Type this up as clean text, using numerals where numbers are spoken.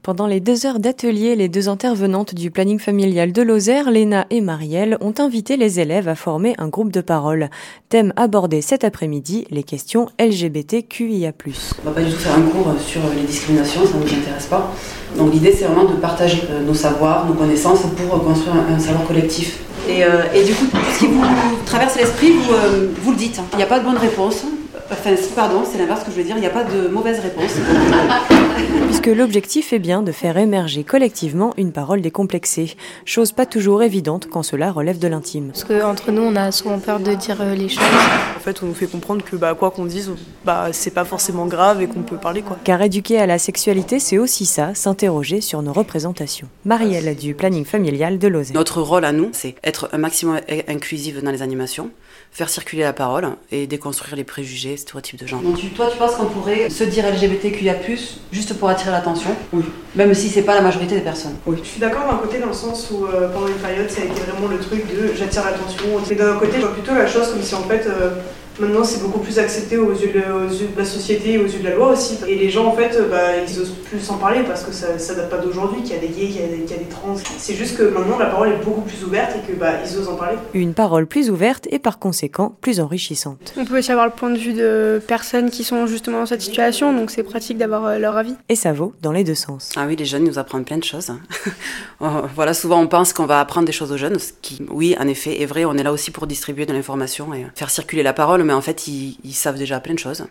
Pendant les 2 heures d'atelier, les 2 intervenantes du planning familial de Lozère, Léna et Marielle, ont invité les élèves à former un groupe de parole. Thème abordé cet après-midi, les questions LGBTQIA+. On va pas du tout faire un cours sur les discriminations, ça ne nous intéresse pas. Donc l'idée c'est vraiment de partager nos savoirs, nos connaissances pour construire un savoir collectif. Et du coup, tout ce qui vous traverse l'esprit, vous le dites. Il n'y a pas de bonne réponse. Enfin, pardon, c'est l'inverse que je veux dire, il n'y a pas de mauvaise réponse. Puisque l'objectif est bien de faire émerger collectivement une parole décomplexée, chose pas toujours évidente quand cela relève de l'intime. Parce qu'entre nous, on a souvent peur de dire les choses. En fait, on nous fait comprendre que quoi qu'on dise, c'est pas forcément grave et qu'on peut parler, quoi. Car éduquer à la sexualité, c'est aussi ça, s'interroger sur nos représentations. Marielle du planning familial de Lozère. Notre rôle à nous, c'est être un maximum inclusif dans les animations, faire circuler la parole et déconstruire les préjugés, stéréotypes de genre. Donc toi, tu penses qu'on pourrait se dire LGBTQIA+, juste pour attirer l'attention? Oui. Même si c'est pas la majorité des personnes? Oui. Je suis d'accord d'un côté dans le sens où pendant une période, ça a été vraiment le truc de j'attire l'attention. Mais d'un côté, je vois plutôt la chose comme si en fait... Maintenant, c'est beaucoup plus accepté aux yeux de la société et aux yeux de la loi aussi. Et les gens, en fait, ils osent plus en parler parce que ça date pas d'aujourd'hui, qu'il y a des gays, qu'il y a des trans. C'est juste que maintenant, la parole est beaucoup plus ouverte et qu'ils osent en parler. Une parole plus ouverte et par conséquent plus enrichissante. On peut aussi avoir le point de vue de personnes qui sont justement dans cette situation, donc c'est pratique d'avoir leur avis. Et ça vaut dans les deux sens. Ah oui, les jeunes nous apprennent plein de choses. Voilà, souvent on pense qu'on va apprendre des choses aux jeunes, ce qui, oui, en effet, est vrai. On est là aussi pour distribuer de l'information et faire circuler la parole, mais en fait, ils savent déjà plein de choses.